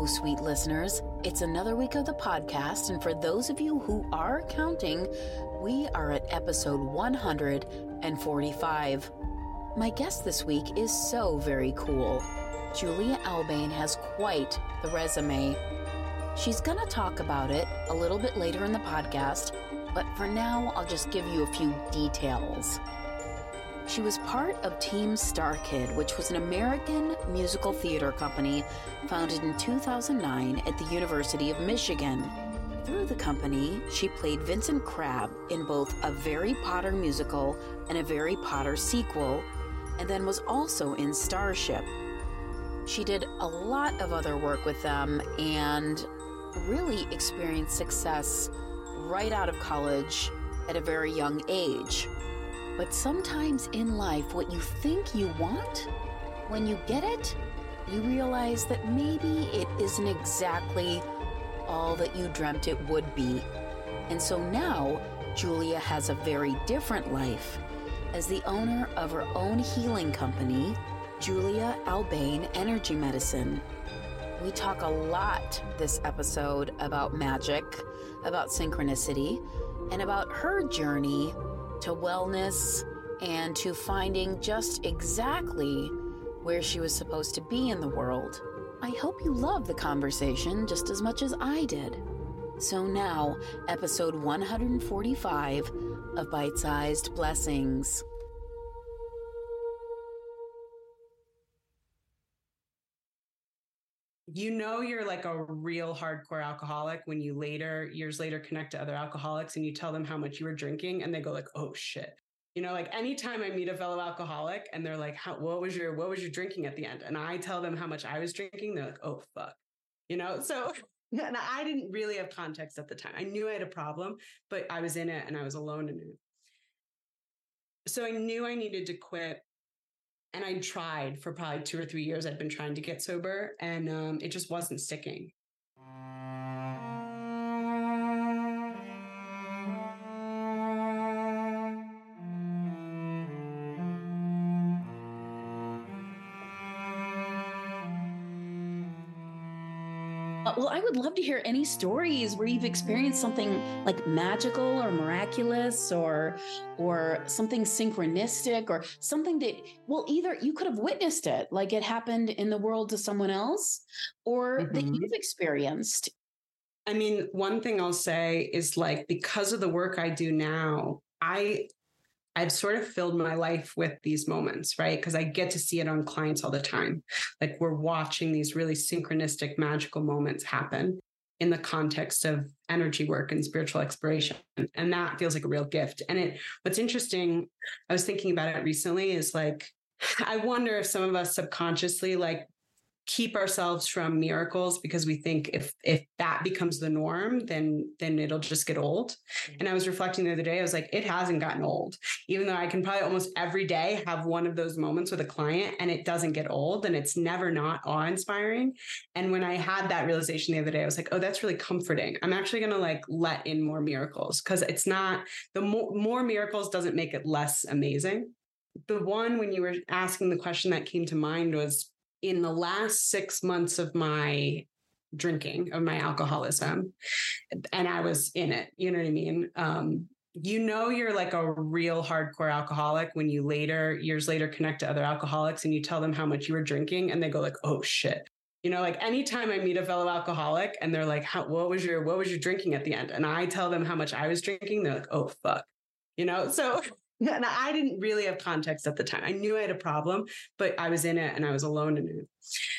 Hello, sweet listeners. It's another week of the podcast, and for those of you who are counting, we are at episode 145. My guest this week is so very cool. Julia Albane has quite the resume. She's gonna talk about it a little bit later in the podcast, but for now, I'll just give you a few details. She was part of Team Star Kid, which was an American musical theater company founded in 2009 at the University of Michigan. Through the company, she played Vincent Crabbe in both a Harry Potter musical and a Harry Potter sequel, and then was also in Starship. She did a lot of other work with them and really experienced success right out of college at a very young age. But sometimes in life, what you think you want, when you get it, you realize that maybe it isn't exactly all that you dreamt it would be. And so now, Julia has a very different life. As the owner of her own healing company, Julia Albane Energy Medicine. We talk a lot this episode about magic, about synchronicity, and about her journey to wellness and to finding just exactly where she was supposed to be in the world. I hope you love the conversation just as much as I did. So now, episode 145 of Bite-Sized Blessings. You know, you're like a real hardcore alcoholic when you years later connect to other alcoholics and you tell them how much you were drinking and they go like, oh shit. You know, like anytime I meet a fellow alcoholic and they're like, what was your drinking at the end? And I tell them how much I was drinking. They're like, oh fuck. You know, so and I didn't really have context at the time. I knew I had a problem, but I was in it and I was alone in it. So I knew I needed to quit. And I tried for probably 2 or 3 years. I'd been trying to get sober and it just wasn't sticking. Well, I would love to hear any stories where you've experienced something like magical or miraculous or something synchronistic or something that, well, either you could have witnessed it, like it happened in the world to someone else, or that you've experienced. I mean, one thing I'll say is like, because of the work I do now, I've sort of filled my life with these moments, right? Because I get to see it on clients all the time. Like we're watching these really synchronistic, magical moments happen in the context of energy work and spiritual exploration. And that feels like a real gift. And what's interesting, I was thinking about it recently, is like, I wonder if some of us subconsciously like keep ourselves from miracles because we think if that becomes the norm, then it'll just get old. And I was reflecting the other day, I was like, it hasn't gotten old, even though I can probably almost every day have one of those moments with a client and it doesn't get old and it's never not awe-inspiring. And when I had that realization the other day, I was like, oh, that's really comforting. I'm actually going to like let in more miracles because it's not more miracles doesn't make it less amazing. The one, when you were asking the question that came to mind was, in the last 6 months of my drinking, of my alcoholism, and I was in it, you know what I mean? You know, you're like a real hardcore alcoholic when you years later connect to other alcoholics and you tell them how much you were drinking and they go like, oh shit. You know, like anytime I meet a fellow alcoholic and they're like, what was your drinking at the end? And I tell them how much I was drinking. They're like, oh fuck. You know, so and I didn't really have context at the time. I knew I had a problem, but I was in it and I was alone in it.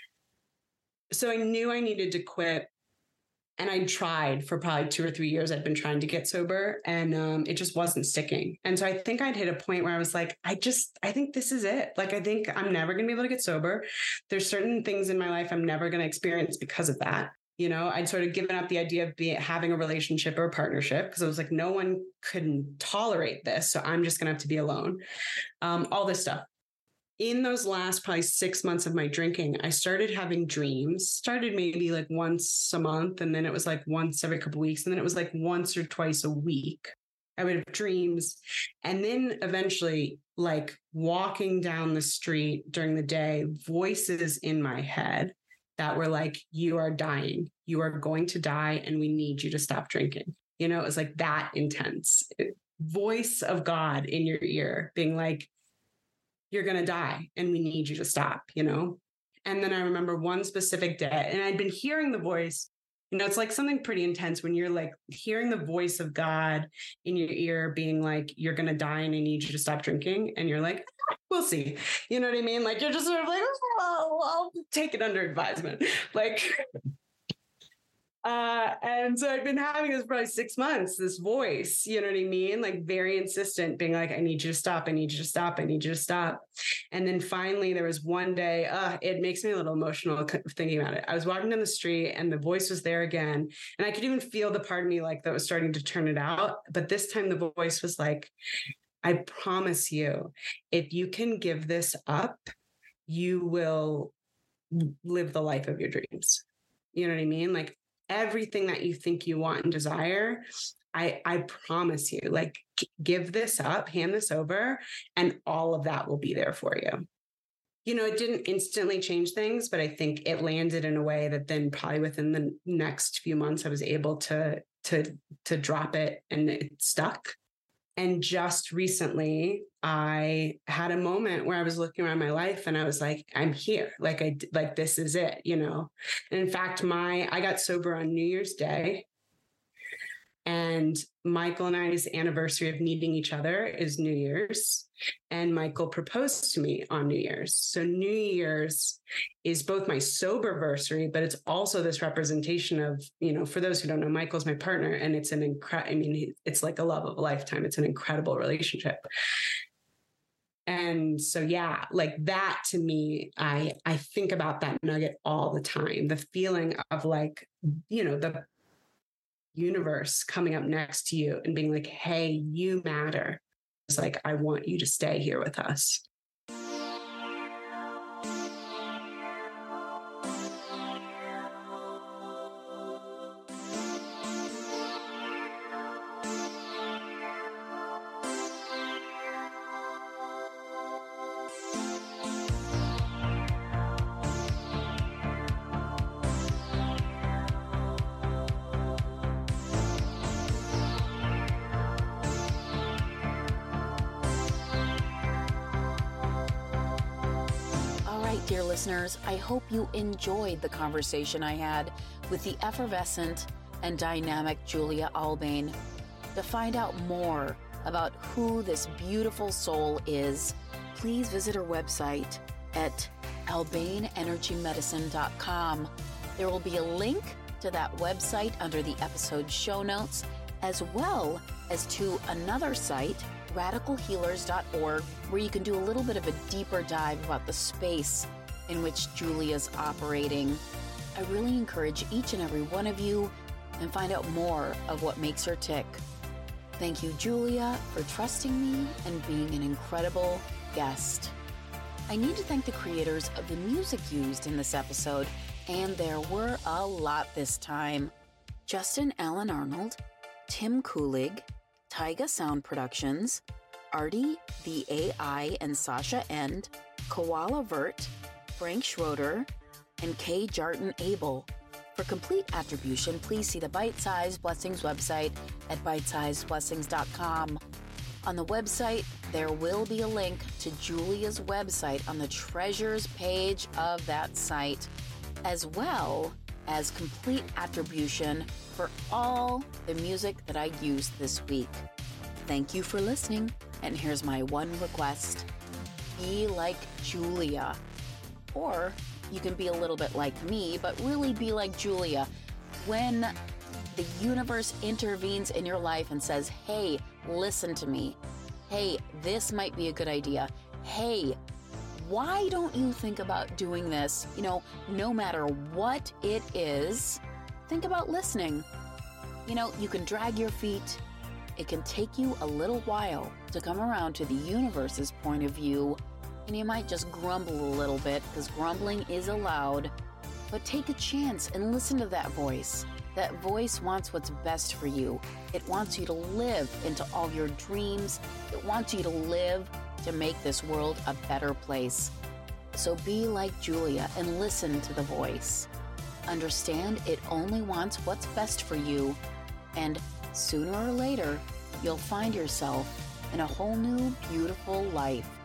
So I knew I needed to quit. And I tried for probably 2 or 3 years. I'd been trying to get sober and it just wasn't sticking. And so I think I'd hit a point where I was like, I think this is it. Like, I think I'm never going to be able to get sober. There's certain things in my life I'm never going to experience because of that. You know, I'd sort of given up the idea of having a relationship or a partnership because I was like, no one couldn't tolerate this. So I'm just going to have to be alone. All this stuff. In those last probably 6 months of my drinking, I started having dreams, started maybe like once a month. And then it was like once every couple of weeks. And then it was like once or twice a week. I would have dreams. And then eventually, like walking down the street during the day, voices in my head that were like, you are dying, you are going to die, and we need you to stop drinking. You know, it was like that intense voice of God in your ear being like, you're going to die and we need you to stop, you know? And then I remember one specific day, and I'd been hearing the voice. You know, it's like something pretty intense when you're like hearing the voice of God in your ear being like, you're going to die and I need you to stop drinking. And you're like, we'll see. You know what I mean? Like, you're just sort of like, oh, I'll take it under advisement. Like, and so I'd been having this probably 6 months, this voice, you know what I mean? Like very insistent, being like, I need you to stop. I need you to stop. I need you to stop. And then finally there was one day, it makes me a little emotional thinking about it. I was walking down the street and the voice was there again. And I could even feel the part of me like that was starting to turn it out. But this time the voice was like, I promise you, if you can give this up, you will live the life of your dreams. You know what I mean? Like, everything that you think you want and desire, I promise you, like, give this up, hand this over, and all of that will be there for you. You know, it didn't instantly change things, but I think it landed in a way that then probably within the next few months, I was able to drop it, and it stuck. And just recently, I had a moment where I was looking around my life and I was like, I'm here. Like, this is it, you know? And in fact, I got sober on New Year's Day. And Michael and I's anniversary of meeting each other is New Year's. And Michael proposed to me on New Year's. So New Year's is both my soberversary, but it's also this representation of, you know, for those who don't know, Michael's my partner, and it's it's like a love of a lifetime. It's an incredible relationship. And so, yeah, like that to me, I think about that nugget all the time. The feeling of like, you know, the universe coming up next to you and being like, hey, you matter. It's like, I want you to stay here with us. Dear listeners, I hope you enjoyed the conversation I had with the effervescent and dynamic Julia Albane. To find out more about who this beautiful soul is, please visit her website at albaneenergymedicine.com. There will be a link to that website under the episode show notes, as well as to another site, radicalhealers.org, where you can do a little bit of a deeper dive about the space in which Julia's operating. I really encourage each and every one of you and find out more of what makes her tick. Thank you, Julia, for trusting me and being an incredible guest. I need to thank the creators of the music used in this episode, and there were a lot this time. Justin Allen Arnold, Tim Kulig, Taiga Sound Productions, Artie the AI and Sasha End, Koala Vert, Frank Schroeder, and Kay Jarton Abel. For complete attribution, please see the Bite Size Blessings website at bitesizedblessings.com. On the website, there will be a link to Julia's website on the treasures page of that site, as well as complete attribution for all the music that I used this week. Thank you for listening, and here's my one request. Be like Julia. Or you can be a little bit like me, but really be like Julia. When the universe intervenes in your life and says, hey, listen to me. Hey, this might be a good idea. Hey, why don't you think about doing this? You know, no matter what it is, think about listening. You know, you can drag your feet. It can take you a little while to come around to the universe's point of view. And you might just grumble a little bit, because grumbling is allowed. But take a chance and listen to that voice. That voice wants what's best for you. It wants you to live into all your dreams. It wants you to live to make this world a better place. So be like Julia and listen to the voice. Understand it only wants what's best for you, and sooner or later, you'll find yourself in a whole new, beautiful life.